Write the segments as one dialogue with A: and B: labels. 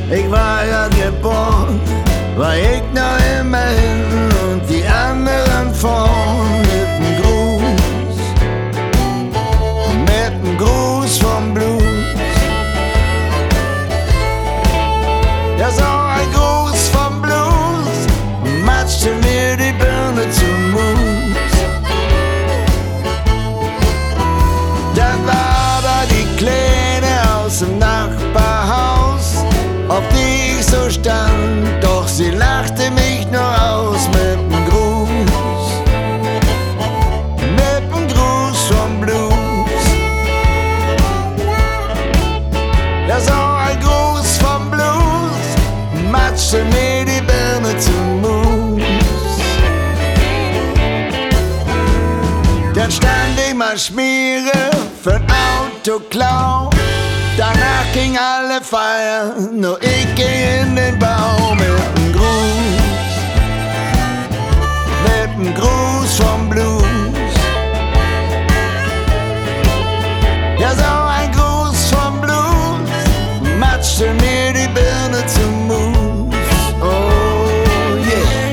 A: Ich war ja geboren, war ich noch immer hinten und die anderen vorn mit dem Gruß vom Blues. Ja, so ein Gruß vom Blues matschte mir die Birne zum Mus. Dann war da die Kleine aus dem Nachbarhaus, auf die ich so stand, doch sie lachte mich nur aus mit dem Gruß vom Blues. Ja, so ein Gruß vom Blues matschte mir die Birne zum Mus. Dann stand ich mal Schmiere für'n Autoklau. Danach ging alle feiern, nur ich ging in den Bau mit dem Gruß vom Blues. Ja, so ein Gruß vom Blues matschte mir die Birne zum Mus. Oh yeah.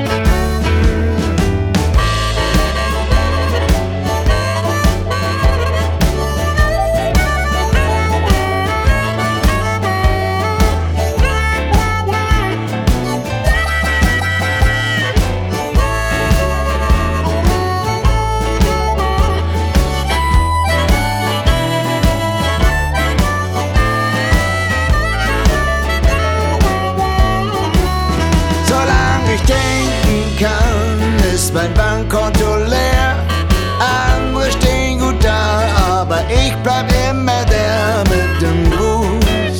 A: Ist mein Bankkonto leer, andere stehen gut da, aber ich bleib immer der mit dem Gruß,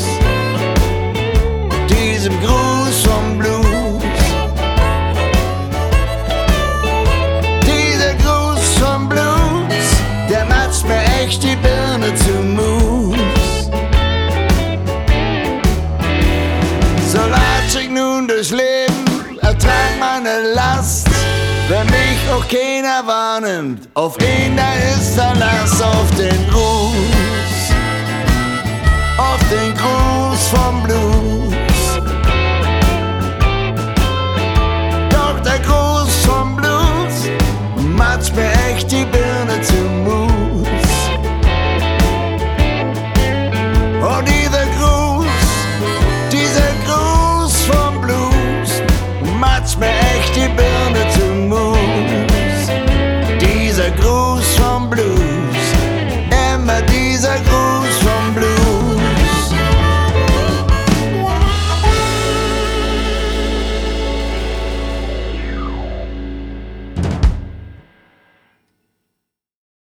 A: diesem Gruß vom Blues. Dieser Gruß vom Blues, der matscht mir echt die Birne zum Mus. So latsch ich nun durchs Leben, ertrag meine Last. Wenn mich auch keiner wahrnimmt, auf ihn da ist Verlass, auf den Gruß vom Blues. Doch der Gruß vom Blues matscht mir echt die Birne zum Mus. Oh, dieser Gruß vom Blues matscht mir